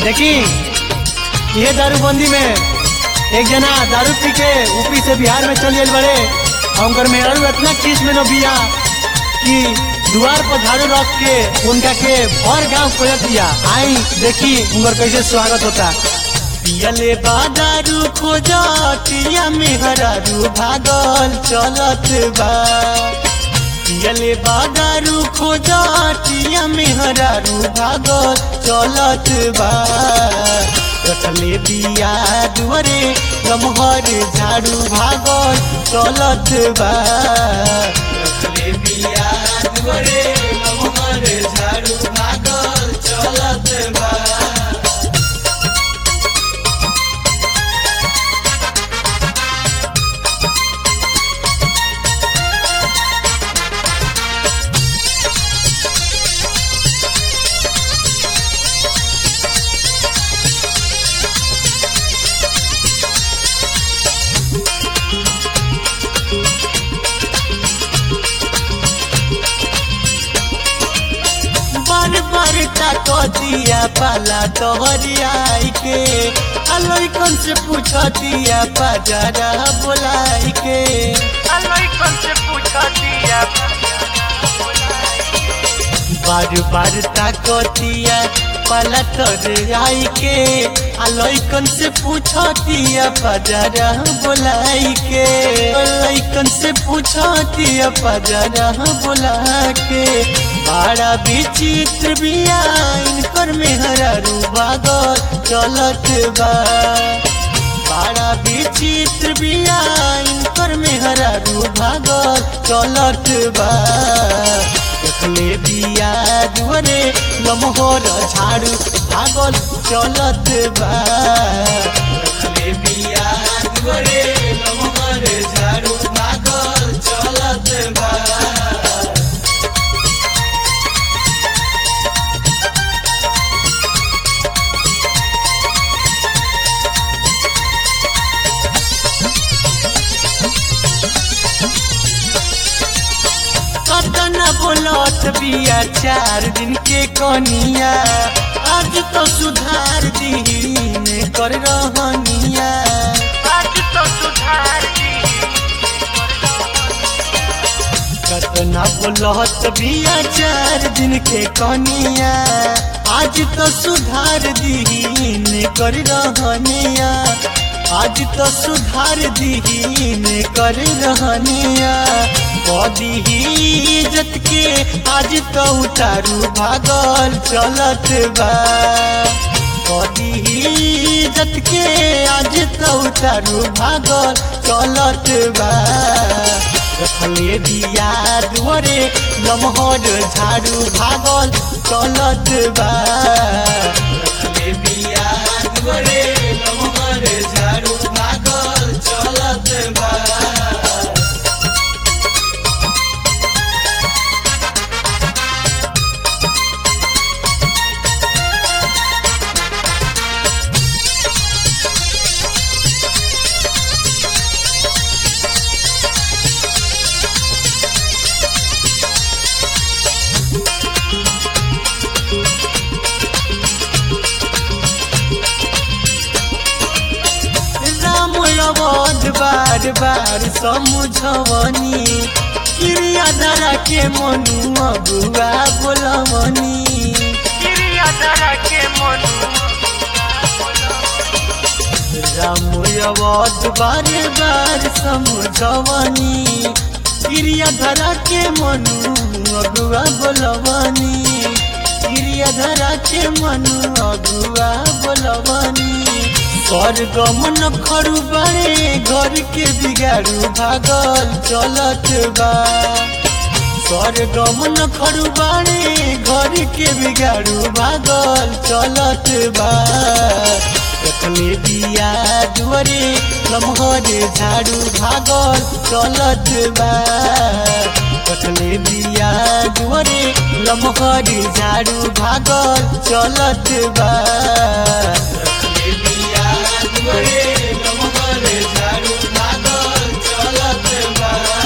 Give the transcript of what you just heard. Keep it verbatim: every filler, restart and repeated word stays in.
देखी ये दारूबंदी में एक जना दारू पी के यूपी से बिहार में चल गए बड़े और मेहर इतना खींच में न बिया कि द्वार पर झाड़ू रख के उनका के भर गांव खोज दिया। आई देखी उनका कैसे स्वागत होता। पियले बादारू खोजतिया मेहरारू भागल चलत बा। पियले बादारू खोजतिया मेहरारू भागल चलत बा। रखले बिया दुआरे लमहर झाड़ू भागल चलत बा। रखले बिया दुआरे लमहर झाड़ू भागल चलत बा। दिया पाला तोहरियाई के अलोई कौन से पूछा दिया बाजारा बोलाई के अलोई कौन से पूछा दिया बार बार ताकतिया पाला तोहरियाई के अलोई कौन से पूछा दिया बाजारा बोलाई के अलोई कौन से पूछा दिया बाजारा बोला के। बड़ा विचित्र बिया इनकर मेहरारू भागल चलत बा। बड़ा विचित्र बिया इनकर मेहरारू भागल चलत बा। देखले बिया दुआरे लमहर झाड़ू भागल चलत बा। देखले बिया दुआरे लमहर झाड़ू भागल चलत बा। बोलत बिया चार दिन के कनिया आज तो सुधार दीन कर रहनिया। आज तो सुधार कतना बोलत बिया चार दिन के कनिया आज तो सुधार दीन कर रहनिया। आज तो सुधार दीन कर रहनिया। बदी इज्जत के आज तो उतारू भागल चलत बा। बदी इज्जत के आज तो उतारू भागल चलत बा। रखले बिया दुआरे लमहर झाड़ू भागल चलत बा। रखले बिया दुआरे लमहर झाड़ू भागल चलत बा। बार बार समझवनी क्रिया धरा के मनु अगुआ बोलवनी। क्रिया धरा के मनु रामवद बार बार समझवनी क्रिया धरा के मनु अगुआ बोलवनी। क्रिया धरा के मनु अगुआ बोलवनी। स्वर्गम न खड़ू बड़े घर के बिगाड़ू भागल चलत बा। स्वर्गम न खड़ू बड़े घर के बिगाड़ू भागल चलत बा। देखले बिया दुआरे लमहर झाड़ू भागल चलत बा। देखले बिया दुआरे लमहर झाड़ू भागल चलत बा। लमहर झाड़ू भागल चलत बा।